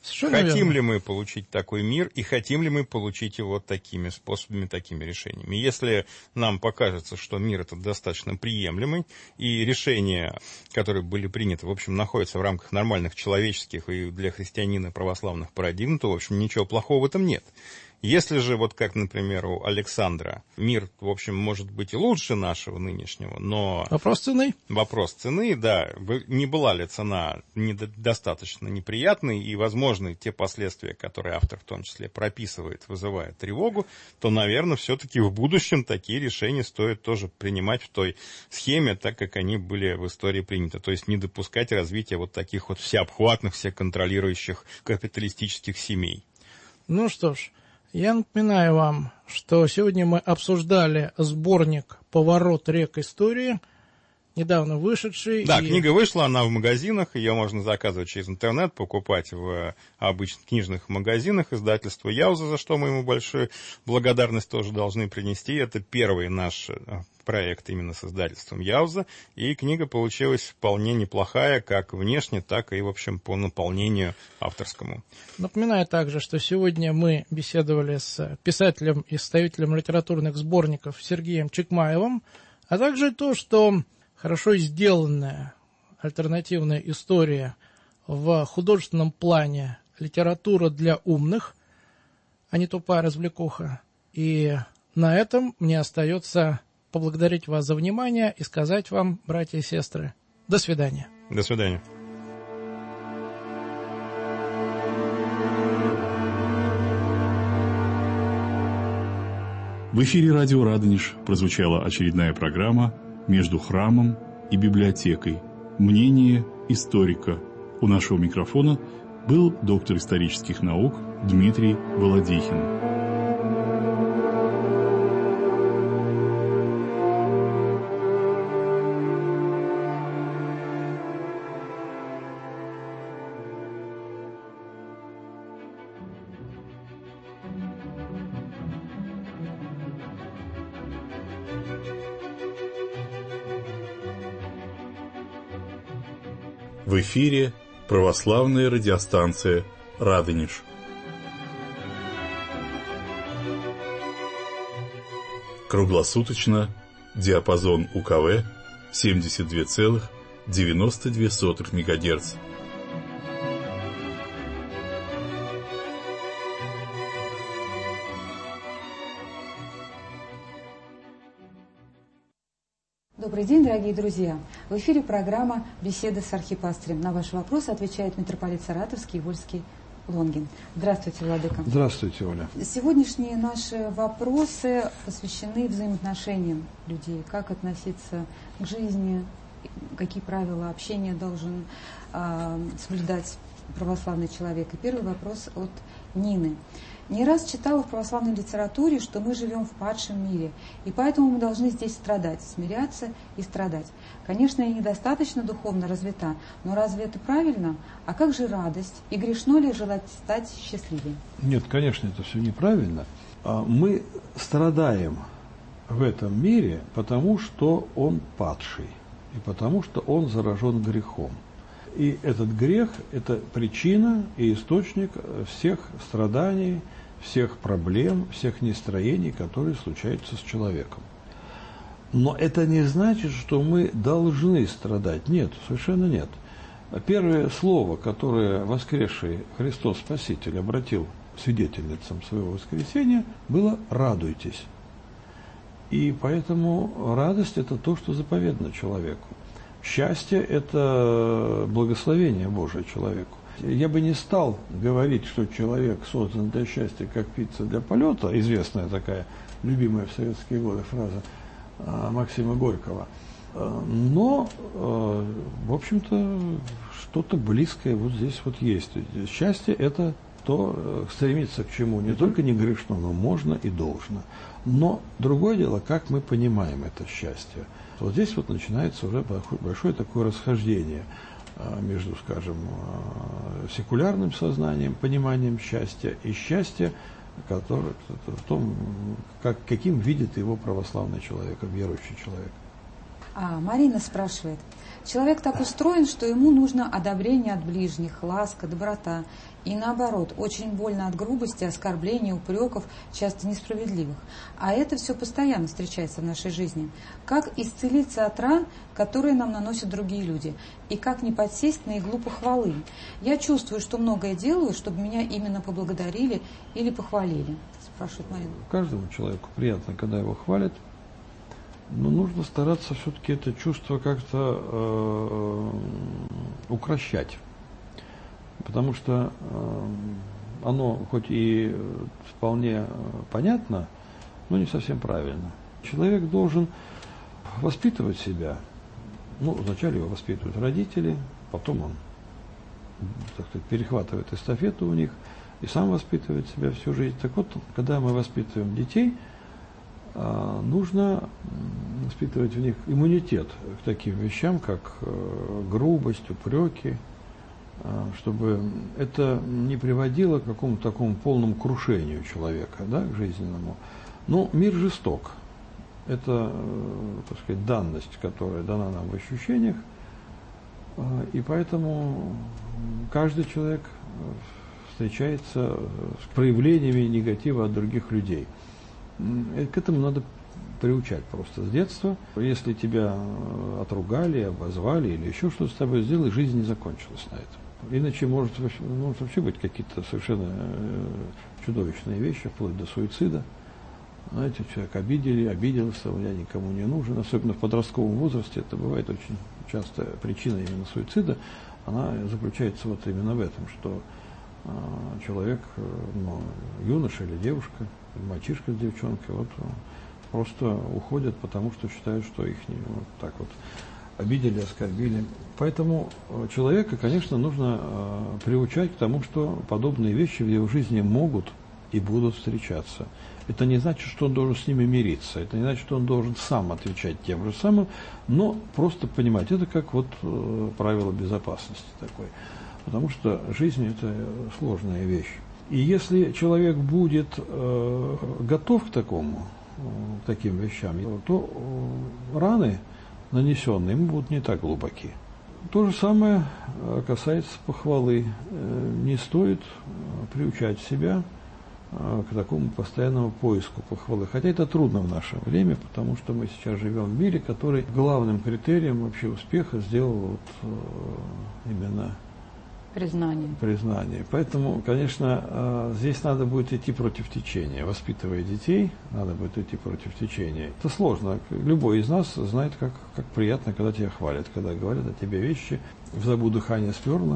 Совершенно хотим верно. ли мы получить такой мир и хотим ли мы получить его такими способами, такими решениями. Если нам покажется, что мир этот достаточно приемлемый, и решения, которые были приняты, в общем, находятся в рамках нормальных человеческих и для христианина православных парадигм, то, в общем, ничего плохого в этом нет. Если же, вот как, например, у Александра, мир, в общем, может быть и лучше нашего нынешнего, но... Вопрос цены? Вопрос цены, да. Не была ли цена недостаточно неприятной, и, возможно, те последствия, которые автор в том числе прописывает, вызывают тревогу, то, наверное, все-таки в будущем такие решения стоит тоже принимать в той схеме, так как они были в истории приняты. То есть не допускать развития вот таких вот всеобхватных, всеконтролирующих капиталистических семей. Ну что ж, я напоминаю вам, что сегодня мы обсуждали сборник «Поворот рек истории», недавно вышедший. Да, и... книга вышла, она в магазинах, ее можно заказывать через интернет, покупать в обычных книжных магазинах издательства Яуза, за что мы ему большую благодарность тоже должны принести. Это первый наш проект именно с издательством Яуза, и книга получилась вполне неплохая, как внешне, так и, в общем, по наполнению авторскому. Напоминаю также, что сегодня мы беседовали с писателем и составителем литературных сборников Сергеем Чекмаевым, а также то, что хорошо сделанная альтернативная история в художественном плане литература для умных, а не тупая развлекуха. И на этом мне остается поблагодарить вас за внимание и сказать вам, братья и сестры, до свидания. До свидания. В эфире радио «Радонеж» прозвучала очередная программа «Между храмом и библиотекой. Мнение историка». У нашего микрофона был доктор исторических наук Дмитрий Володихин. В эфире православная радиостанция «Радонеж». Круглосуточно диапазон УКВ семьдесят два целых девяносто две сотых мегагерц. Добрый день, дорогие друзья! В эфире программа «Беседа с архипастырем». На ваши вопросы отвечает митрополит Саратовский и Вольский Лонгин. Здравствуйте, владыка. Здравствуйте, Оля. Сегодняшние наши вопросы посвящены взаимоотношениям людей. Как относиться к жизни, какие правила общения должен э, соблюдать православный человек. И первый вопрос от Нины. Не раз читала в православной литературе, что мы живем в падшем мире, и поэтому мы должны здесь страдать, смиряться и страдать. Конечно, я недостаточно духовно развита, но разве это правильно? А как же радость? И грешно ли желать стать счастливее? Нет, конечно, это все неправильно. Мы страдаем в этом мире, потому что он падший, и потому что он заражен грехом. И этот грех – это причина и источник всех страданий, всех проблем, всех нестроений, которые случаются с человеком. Но это не значит, что мы должны страдать. Нет, совершенно нет. Первое слово, которое воскресший Христос Спаситель обратил свидетельницам своего воскресения, было «радуйтесь». И поэтому радость – это то, что заповедано человеку. Счастье – это благословение Божие человеку. Я бы не стал говорить, что человек создан для счастья, как птица для полета, известная такая, любимая в советские годы фраза Максима Горького. Но, в общем-то, что-то близкое вот здесь вот есть. Счастье – это то, стремиться к чему не только не грешно, но можно и должно. Но другое дело, как мы понимаем это счастье. Вот здесь вот начинается уже большое такое расхождение между, скажем, секулярным сознанием, пониманием счастья и счастья, которое, в том, как, каким видит его православный человек, верующий человек. А Марина спрашивает. Человек так устроен, что ему нужно одобрение от ближних, ласка, доброта. И наоборот, очень больно от грубости, оскорблений, упреков, часто несправедливых. А это все постоянно встречается в нашей жизни. Как исцелиться от ран, которые нам наносят другие люди? И как не подсесть на иглу похвалы? Я чувствую, что многое делаю, чтобы меня именно поблагодарили или похвалили. Спрашивает Марина. Каждому человеку приятно, когда его хвалят. Но нужно стараться все-таки это чувство как-то э, укрощать. Потому что э, оно хоть и вполне понятно, но не совсем правильно. Человек должен воспитывать себя. Ну, вначале его воспитывают родители, потом он, так сказать, перехватывает эстафету у них и сам воспитывает себя всю жизнь. Так вот, когда мы воспитываем детей, э, нужно воспитывать в них иммунитет к таким вещам, как э, грубость, упреки, чтобы это не приводило к какому-то такому полному крушению человека, да, к жизненному. Но мир жесток. Это, так сказать, данность, которая дана нам в ощущениях. И поэтому каждый человек встречается с проявлениями негатива от других людей. К этому надо приучать просто с детства. Если тебя отругали, обозвали или еще что-то с тобой сделали, жизнь не закончилась на этом. Иначе может, может вообще быть какие-то совершенно чудовищные вещи, вплоть до суицида. Знаете, человек обидели, обиделся, я никому не нужен. Особенно в подростковом возрасте это бывает очень часто причина именно суицида. Она заключается вот именно в этом, что э, человек, ну, юноша или девушка, мальчишка с девчонкой, вот просто уходят, потому что считают, что их не, вот так вот обидели, оскорбили. Поэтому человека, конечно, нужно э, приучать к тому, что подобные вещи в его жизни могут и будут встречаться. Это не значит, что он должен с ними мириться, это не значит, что он должен сам отвечать тем же самым, но просто понимать, это как вот э, правило безопасности такое. Потому что жизнь – это сложная вещь. И если человек будет э, готов к такому, э, к таким вещам, то э, раны, нанесенные, ему будут не так глубоки. То же самое касается похвалы. Не стоит приучать себя к такому постоянному поиску похвалы. Хотя это трудно в наше время, потому что мы сейчас живем в мире, который главным критерием вообще успеха сделал вот именно признание. признание. Поэтому, конечно, здесь надо будет идти против течения. Воспитывая детей, надо будет идти против течения. Это сложно. Любой из нас знает, как, как приятно, когда тебя хвалят, когда говорят о тебе вещи, в забу дыхание сперла,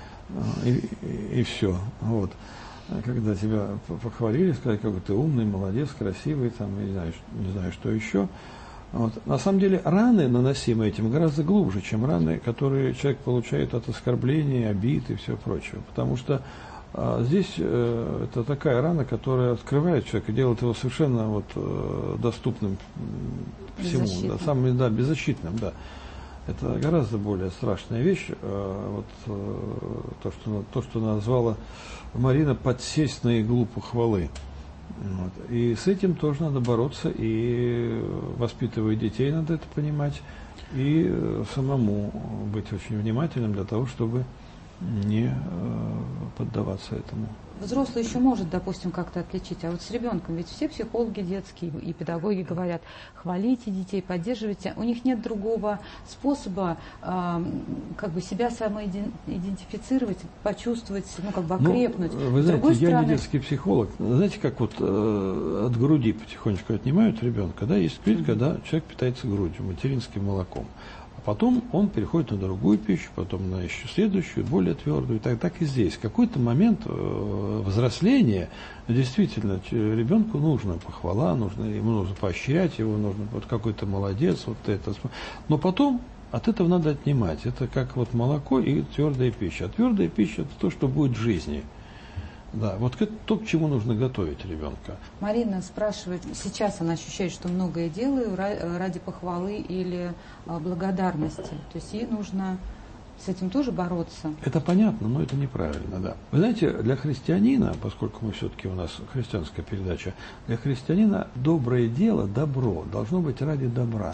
и, и, и все. Вот. Когда тебя похвалили, сказали, какой ты умный, молодец, красивый, там, не знаю, не знаю что еще. Вот. На самом деле раны, наносимые этим, гораздо глубже, чем раны, которые человек получает от оскорблений, обид и все прочее. Потому что а, здесь э, это такая рана, которая открывает человека, делает его совершенно вот, э, доступным всему, да, самым, да, беззащитным. Да. Это гораздо более страшная вещь, э, вот, э, то, что, то, что назвала Марина подсесть на иглу похвалы. Вот. И с этим тоже надо бороться, и воспитывая детей надо это понимать, и самому быть очень внимательным для того, чтобы не э, поддаваться этому. Взрослый еще может, допустим, как-то отличить, а вот с ребенком, ведь все психологи детские и педагоги говорят, хвалите детей, поддерживайте, у них нет другого способа э, как бы себя самоидентифицировать, почувствовать, ну как бы окрепнуть. Ну, вы знаете, я стороны... не детский психолог, знаете, как вот э, от груди потихонечку отнимают ребенка, да, есть период, mm-hmm. когда человек питается грудью, материнским молоком. Потом он переходит на другую пищу, потом на еще следующую, более твердую. Так, так и здесь. В какой-то момент взросления действительно ребенку нужна похвала, нужно, ему нужно поощрять его, нужно вот какой-то молодец, вот это. Но потом от этого надо отнимать. Это как вот молоко и твердая пища. А твердая пища – это то, что будет в жизни. Да, вот это то, к чему нужно готовить ребенка. Марина спрашивает, сейчас она ощущает, что многое делаю ради похвалы или благодарности. То есть ей нужно с этим тоже бороться. Это понятно, но это неправильно, да. Вы знаете, для христианина, поскольку мы все-таки у нас христианская передача, для христианина доброе дело, добро, должно быть ради добра.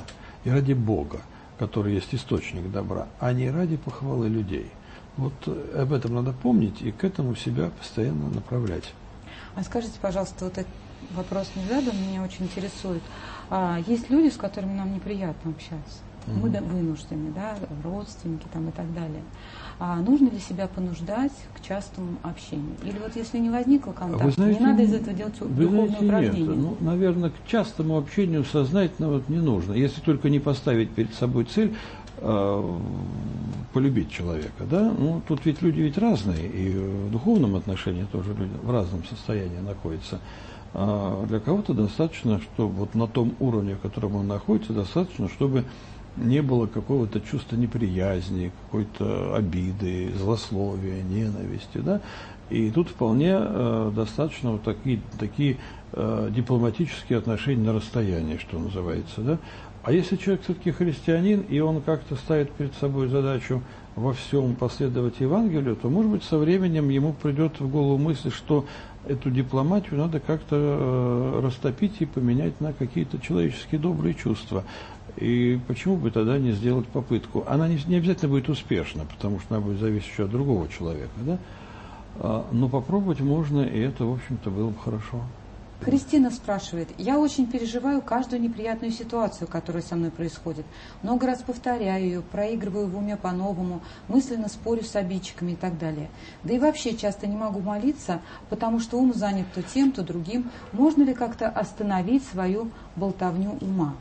и ради Бога, который есть источник добра, а не ради похвалы людей. Вот об этом надо помнить и к этому себя постоянно направлять. А скажите, пожалуйста, вот этот вопрос не задан, меня очень интересует. А, есть люди, с которыми нам неприятно общаться. Mm-hmm. Мы вынуждены, да, родственники там и так далее. А нужно ли себя понуждать к частому общению? Или вот если не возникло контакта, знаете, не надо из этого делать духовное знаете, упражнение? Нет. Ну, наверное, к частому общению сознательно вот не нужно. Если только не поставить перед собой цель э, полюбить человека, да? Ну, тут ведь люди ведь разные, и в духовном отношении тоже люди в разном состоянии находятся. А для кого-то достаточно, что вот на том уровне, в котором он находится, достаточно, чтобы не было какого-то чувства неприязни, какой-то обиды, злословия, ненависти, да, и тут вполне э, достаточно вот такие, такие э, дипломатические отношения на расстоянии, что называется, да. А если человек все-таки христианин, и он как-то ставит перед собой задачу во всем последовать Евангелию, то, может быть, со временем ему придет в голову мысль, что эту дипломатию надо как-то э, растопить и поменять на какие-то человеческие добрые чувства. И почему бы тогда не сделать попытку? Она не, не обязательно будет успешна, потому что она будет зависеть еще от другого человека, да? А, но попробовать можно, и это, в общем-то, было бы хорошо. Кристина спрашивает: я очень переживаю каждую неприятную ситуацию, которая со мной происходит. Много раз повторяю ее, проигрываю в уме по-новому, мысленно спорю с обидчиками и так далее. Да и вообще часто не могу молиться, потому что ум занят то тем, то другим. Можно ли как-то остановить свою болтовню ума?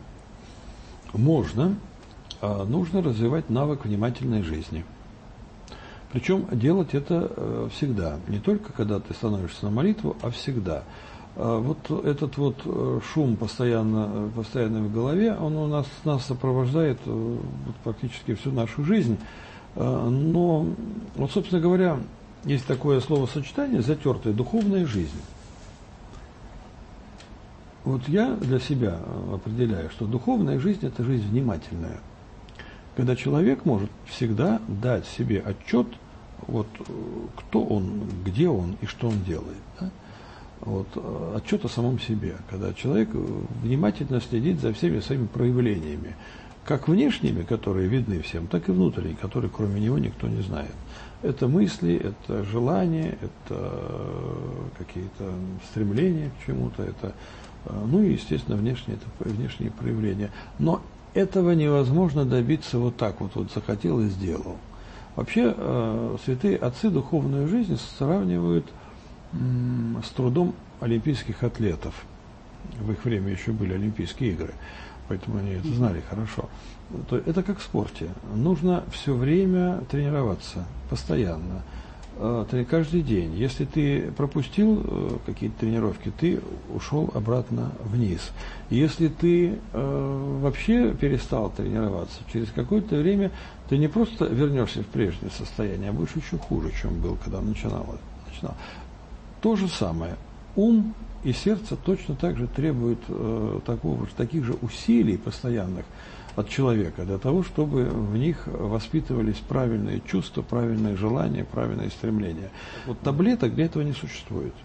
Можно. А нужно развивать навык внимательной жизни. Причем делать это всегда. Не только когда ты становишься на молитву, а всегда. Вот этот вот шум постоянно, постоянно в голове, он у нас, нас сопровождает вот практически всю нашу жизнь. Но, вот, собственно говоря, есть такое словосочетание «затертая духовная жизнь». Вот я для себя определяю, что духовная жизнь – это жизнь внимательная. Когда человек может всегда дать себе отчет, вот, кто он, где он и что он делает. Да? Вот, отчет о самом себе, когда человек внимательно следит за всеми своими проявлениями, как внешними, которые видны всем, так и внутренними, которые кроме него никто не знает. Это мысли, это желания, это какие-то стремления к чему-то, это, ну и, естественно, внешние, это внешние проявления. Но этого невозможно добиться вот так вот, вот захотел и сделал. Вообще, э, святые отцы духовную жизнь сравнивают с трудом олимпийских атлетов. В их время еще были Олимпийские игры, поэтому они это знали хорошо. То это как в спорте. Нужно все время тренироваться, постоянно, каждый день. Если ты пропустил какие-то тренировки, ты ушел обратно вниз. Если ты э, вообще перестал тренироваться, через какое-то время ты не просто вернешься в прежнее состояние, а будешь еще хуже, чем был, когда начинал. начинал. То же самое. Ум и сердце точно так же требуют э, такого, таких же усилий постоянных от человека для того, чтобы в них воспитывались правильные чувства, правильные желания, правильные стремления. Вот таблеток для этого не существует.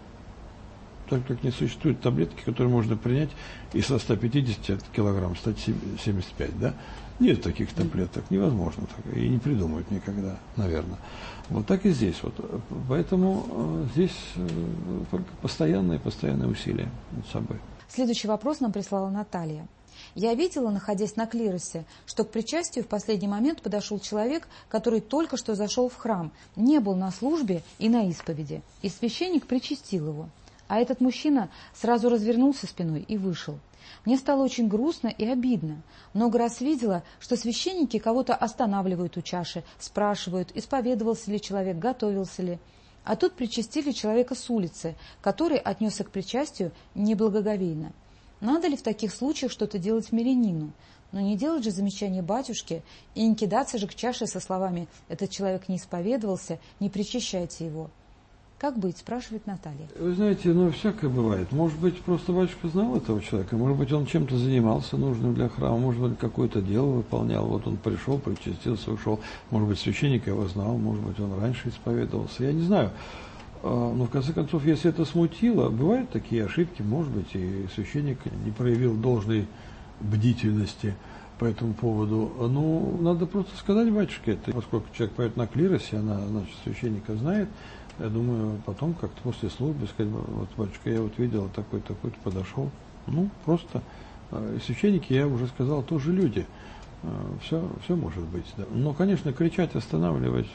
Так как не существуют таблетки, которые можно принять и со ста пятидесяти килограмм стать семьдесят пять, да? Нет таких таблеток, невозможно так, и не придумают никогда, наверное. Вот так и здесь. Вот. Поэтому э, здесь э, только постоянные, постоянные усилия над собой. Следующий вопрос нам прислала Наталья. Я видела, находясь на клиросе, что к причастию в последний момент подошел человек, который только что зашел в храм, не был на службе и на исповеди, и священник причастил его. А этот мужчина сразу развернулся спиной и вышел. Мне стало очень грустно и обидно. Много раз видела, что священники кого-то останавливают у чаши, спрашивают, исповедовался ли человек, готовился ли. А тут причастили человека с улицы, который отнесся к причастию неблагоговейно. Надо ли в таких случаях что-то делать мирянину? Но не делать же замечание батюшке и не кидаться же к чаше со словами «этот человек не исповедовался, не причащайте его». Как быть, спрашивает Наталья. Вы знаете, ну, всякое бывает. Может быть, просто батюшка знал этого человека, может быть, он чем-то занимался нужным для храма, может быть, какое-то дело выполнял. Вот он пришел, причастился, ушел. Может быть, священник его знал, может быть, он раньше исповедовался. Я не знаю. Но, в конце концов, если это смутило, бывают такие ошибки, может быть, и священник не проявил должной бдительности. по этому поводу. Ну, надо просто сказать батюшке это, поскольку человек поет на клиросе, она, значит, священника знает. Я думаю, потом как-то после службы сказать: вот, батюшка, я вот видел такой, такой-то подошел. Ну, просто. И священники, я уже сказал, тоже люди. Все, все может быть. Да. Но, конечно, кричать, останавливать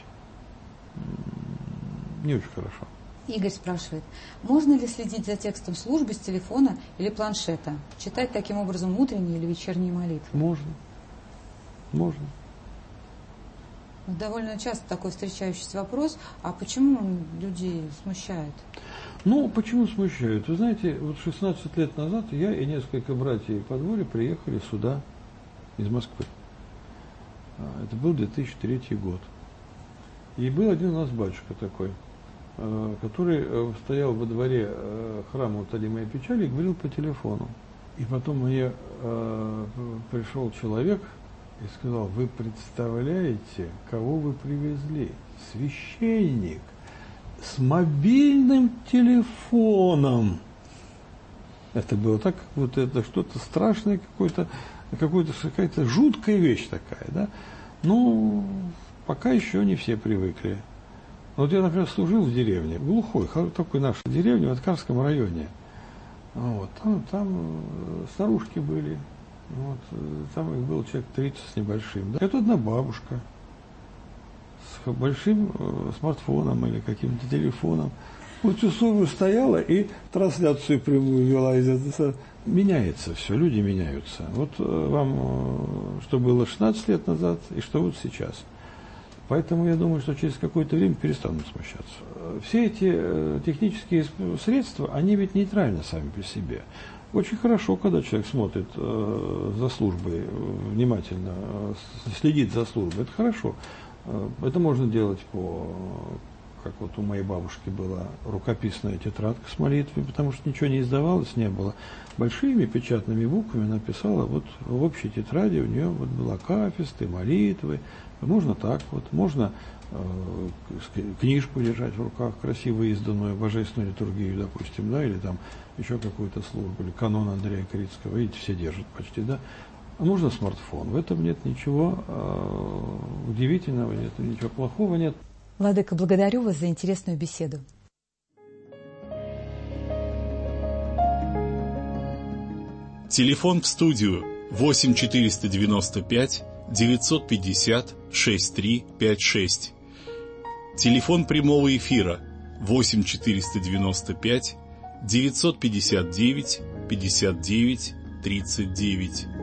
не очень хорошо. Игорь спрашивает, можно ли следить за текстом службы с телефона или планшета? Читать таким образом утренние или вечерние молитвы? Можно. Можно. Довольно часто такой встречающийся вопрос, а почему он людей смущает? Ну, почему смущает? Вы знаете, вот шестнадцать лет назад я и несколько братьев по дворе приехали сюда, из Москвы. Это был две тысячи третий год. И был один у нас батюшка такой, который стоял во дворе храма Утолимой печали и говорил по телефону. И потом мне пришел человек и сказал: вы представляете, кого вы привезли? Священник с мобильным телефоном. Это было так, как будто это что-то страшное, какое-то, какое-то, какая-то жуткая вещь такая, да? Ну, пока еще не все привыкли. Вот я, например, служил в деревне, глухой, такой нашей деревне, в Аткарском районе. Вот, там, там старушки были, вот, там их было человек тридцать с небольшим. Да? Это одна бабушка с большим э, смартфоном или каким-то телефоном. Вот часовую стояла и трансляцию прямую вела. Из этого. Меняется все, люди меняются. Вот э, вам, э, что было шестнадцать лет назад и что вот сейчас. Поэтому я думаю, что через какое-то время перестанут смущаться. Все эти э, технические средства, они ведь нейтральны сами по себе. Очень хорошо, когда человек смотрит э, за службой, внимательно э, следит за службой. Это хорошо. Э, это можно делать по, как вот у моей бабушки была рукописная тетрадка с молитвой, потому что ничего не издавалось, не было. Большими печатными буквами написала, вот в общей тетради у нее вот была акафисты, молитвы. Можно так вот, можно э, книжку держать в руках, красиво изданную, божественную литургию, допустим, да, или там еще какую-то службу, или канон Андрея Критского, видите, все держат почти, да. А можно смартфон, в этом нет ничего э, удивительного, нет ничего плохого, нет. Владыка, благодарю вас за интересную беседу. Телефон в студию восемь четыреста девяносто пять девятьсот пятьдесят шестьдесят три пятьдесят шесть. Телефон прямого эфира восемь четыреста девяносто пять девятьсот пятьдесят девять пятьдесят девять тридцать девять.